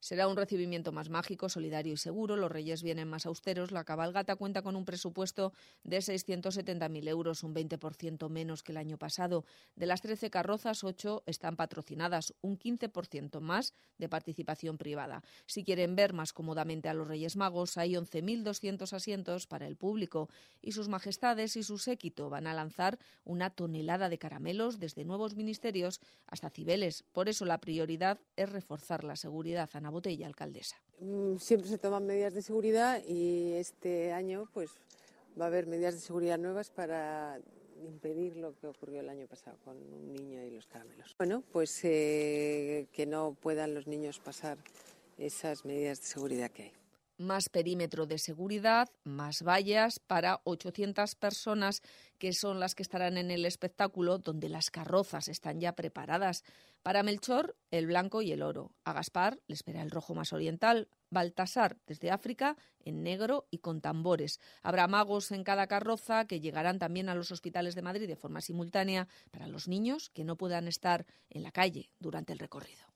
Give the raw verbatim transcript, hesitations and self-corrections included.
Será un recibimiento más mágico, solidario y seguro. Los Reyes vienen más austeros. La cabalgata cuenta con un presupuesto de seiscientos setenta mil euros, un veinte por ciento menos que el año pasado. De las trece carrozas, ocho están patrocinadas, un quince por ciento más de participación privada. Si quieren ver más cómodamente a los Reyes Magos, hay once mil doscientos asientos para el público y sus majestades y su séquito van a lanzar una tonelada de caramelos desde nuevos ministerios hasta Cibeles. Por eso la prioridad es reforzar la seguridad. Ana Botella, alcaldesa. Siempre se toman medidas de seguridad y este año pues va a haber medidas de seguridad nuevas para impedir lo que ocurrió el año pasado con un niño y los caramelos. Bueno, pues eh, que no puedan los niños pasar esas medidas de seguridad que hay. Más perímetro de seguridad, más vallas para ochocientas personas que son las que estarán en el espectáculo, donde las carrozas están ya preparadas. Para Melchor, el blanco y el oro. A Gaspar le espera el rojo más oriental. Baltasar, desde África, en negro y con tambores. Habrá magos en cada carroza que llegarán también a los hospitales de Madrid de forma simultánea para los niños que no puedan estar en la calle durante el recorrido.